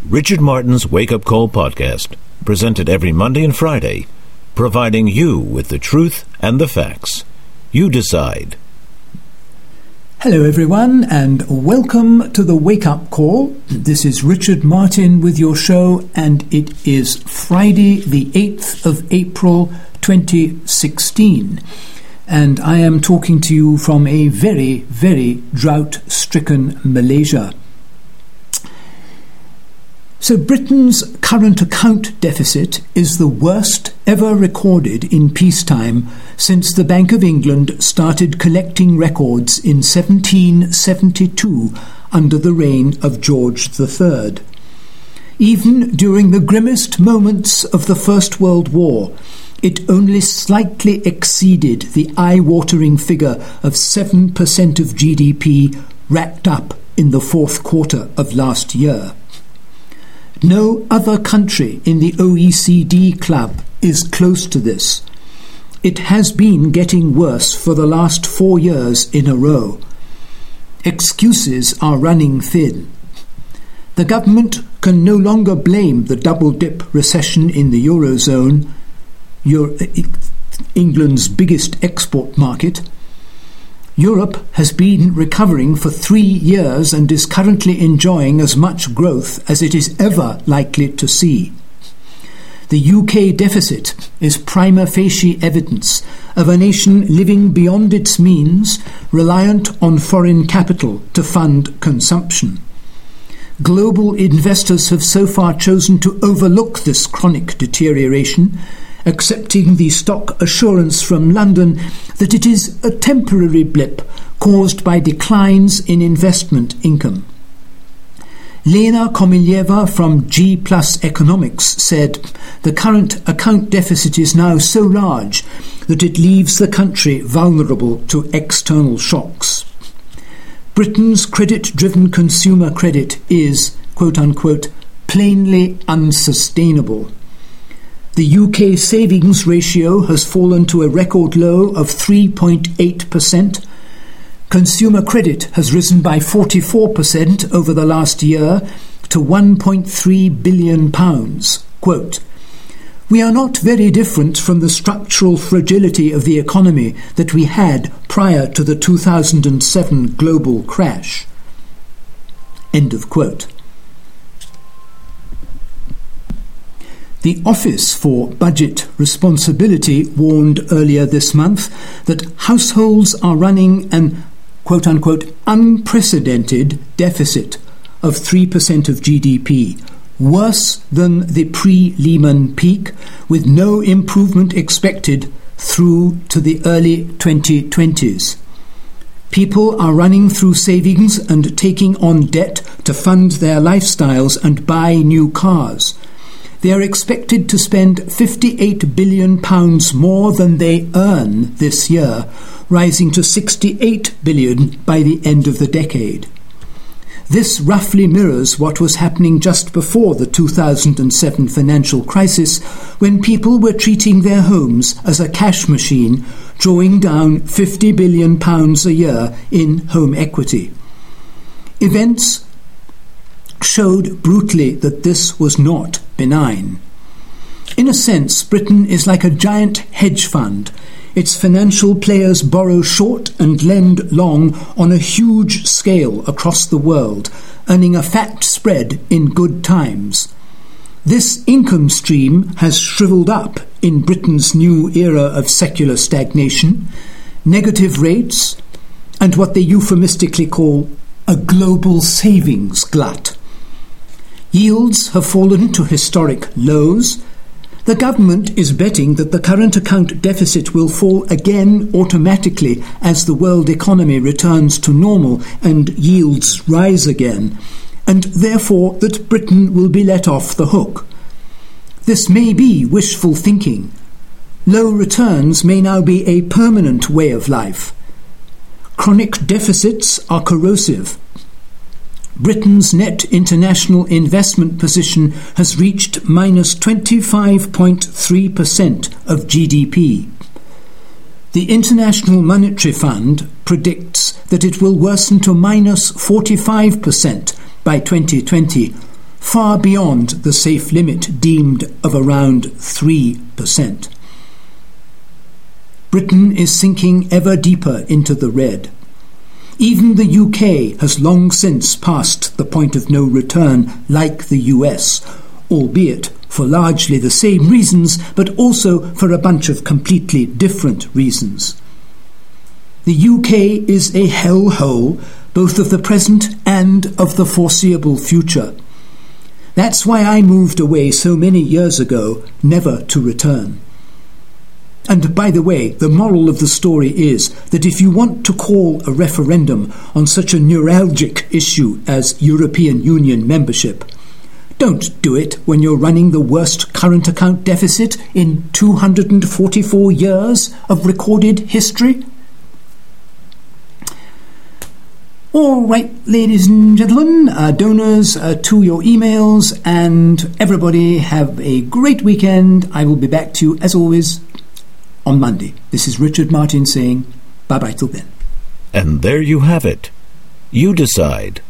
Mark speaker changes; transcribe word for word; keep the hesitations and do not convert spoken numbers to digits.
Speaker 1: Richard Martin's Wake Up Call podcast, presented every Monday and Friday, providing you with the truth and the facts. You decide.
Speaker 2: Hello everyone, and welcome to the Wake Up Call. This is Richard Martin with your show, and it is Friday the eighth of April twenty sixteen. And I am talking to you from a very, very drought-stricken Malaysia. So Britain's current account deficit is the worst ever recorded in peacetime since the Bank of England started collecting records in seventeen seventy-two under the reign of George the Third. Even during the grimmest moments of the First World War, it only slightly exceeded the eye-watering figure of seven percent of G D P racked up in the fourth quarter of last year. No other country in the O E C D club is close to this. It has been getting worse for the last four years in a row. Excuses are running thin. The government can no longer blame the double-dip recession in the Eurozone, Euro- England's biggest export market. Europe has been recovering for three years and is currently enjoying as much growth as it is ever likely to see. The U K deficit is prima facie evidence of a nation living beyond its means, reliant on foreign capital to fund consumption. Global investors have so far chosen to overlook this chronic deterioration, accepting the stock assurance from London that it is a temporary blip caused by declines in investment income. Lena Komilyeva from G Plus Economics said, "The current account deficit is now so large that it leaves the country vulnerable to external shocks." Britain's credit-driven consumer credit is, quote-unquote, plainly unsustainable. The U K savings ratio has fallen to a record low of three point eight percent. Consumer credit has risen by forty-four percent over the last year to one point three billion pounds. Quote, "We are not very different from the structural fragility of the economy that we had prior to the two thousand seven global crash." End of quote. The Office for Budget Responsibility warned earlier this month that households are running an quote-unquote unprecedented deficit of three percent of G D P, worse than the pre-Lehman peak, with no improvement expected through to the early twenty twenties. People are running through savings and taking on debt to fund their lifestyles and buy new cars. They are expected to spend fifty-eight billion pounds more than they earn this year, rising to sixty-eight billion pounds by the end of the decade. This roughly mirrors what was happening just before the two thousand seven financial crisis, when people were treating their homes as a cash machine, drawing down fifty billion pounds a year in home equity. Events showed brutally that this was not benign. In a sense, Britain is like a giant hedge fund. Its financial players borrow short and lend long on a huge scale across the world, earning a fat spread in good times. This income stream has shriveled up in Britain's new era of secular stagnation, negative rates, and what they euphemistically call a global savings glut. Yields have fallen to historic lows. The government is betting that the current account deficit will fall again automatically as the world economy returns to normal and yields rise again, and therefore that Britain will be let off the hook. This may be wishful thinking. Low returns may now be a permanent way of life. Chronic deficits are corrosive. Britain's net international investment position has reached minus twenty-five point three percent of G D P. The International Monetary Fund predicts that it will worsen to minus forty-five percent by twenty twenty, far beyond the safe limit deemed of around three percent. Britain is sinking ever deeper into the red. Even the U K has long since passed the point of no return, like the U S, albeit for largely the same reasons, but also for a bunch of completely different reasons. The U K is a hellhole, both of the present and of the foreseeable future. That's why I moved away so many years ago, never to return. And by the way, the moral of the story is that if you want to call a referendum on such a neuralgic issue as European Union membership, don't do it when you're running the worst current account deficit in two hundred forty-four years of recorded history. All right, ladies and gentlemen, uh, donors uh, to your emails, and everybody have a great weekend. I will be back to you, as always, on Monday. This is Richard Martin saying bye-bye till then.
Speaker 1: And there you have it. You decide.